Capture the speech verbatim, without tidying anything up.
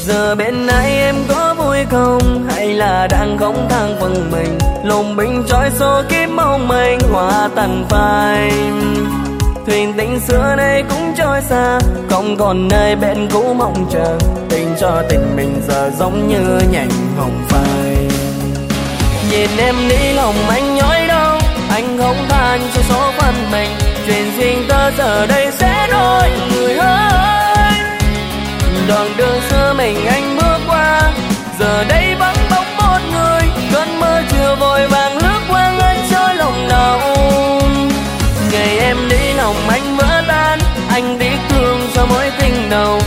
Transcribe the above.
Giờ bên ai em có vui không, hay là đang không than phần mình, lùng bình trôi số kiếp mong manh hóa tàn phai. Thuyền tình xưa nay cũng trôi xa, không còn nơi bên cũ mong chờ, tình cho tình mình giờ giống như nhành hồng phai. Nhìn em đi lòng anh nhói